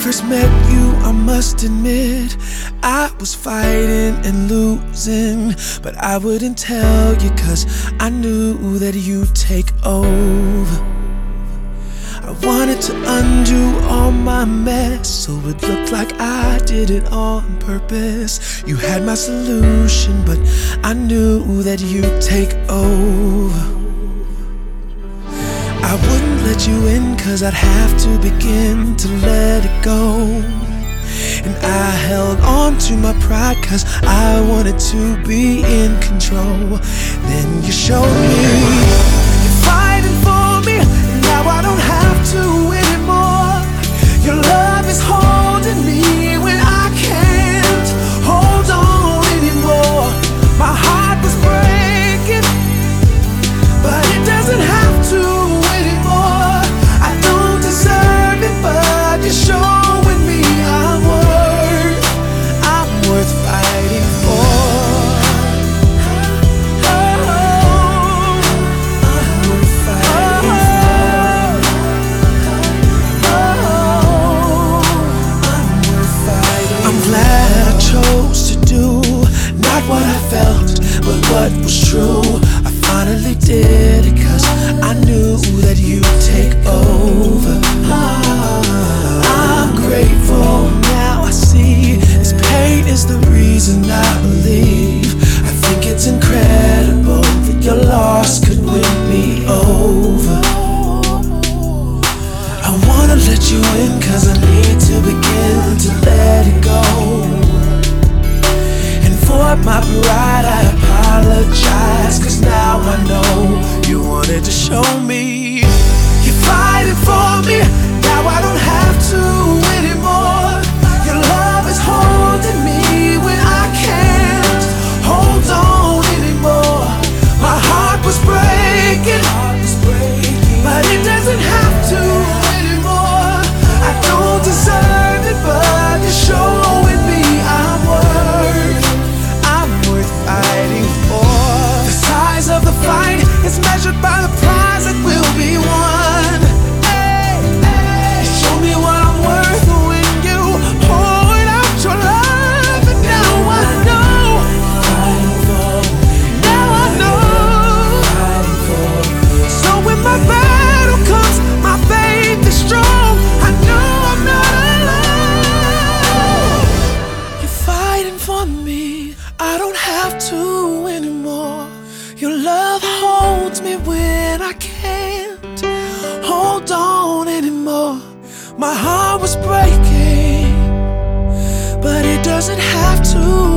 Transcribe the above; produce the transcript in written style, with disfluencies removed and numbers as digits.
first met you, I must admit I was fighting and losing, but I wouldn't tell you 'cause I knew that you'd take over. I wanted to undo all my mess so it looked like I did it on purpose. You had my solution, but I knew that you'd take over. I wouldn't let you in 'cause I'd have to begin to let it go. And I held on to my pride 'cause I wanted to be in control. Then you showed me you're fighting for me, and now I don't have to anymore. Your love is holding me when I can't hold on anymore. My heart was breaking, but it doesn't have to anymore. I don't deserve it, but you're showing me I'm worth fighting for. Not what I felt, but what was true. I finally did it 'cause I knew that you'd take over. I'm grateful, now I see this pain is the reason I believe. I think it's incredible that your loss could win me over. I wanna let you in 'cause I need to begin to let it go. For my pride, I apologize, 'cause now I know you wanted to show me you're fighting for me. Now I don't have to anymore. Your love is holding me when I can't hold on anymore. My heart was breaking, but it doesn't have to anymore. I don't deserve it, but you're showing me I'm worth fighting for. The size of the fight is measured by the prize that will be won. Hey, hey. Show me what I'm worth when you poured out your love, and now I know. Now I know. So when my battle comes, my faith is strong. I know I'm not alone. You're fighting for me, I don't have to anymore. Your love holds me when I can't hold on anymore. My heart was breaking, but it doesn't have to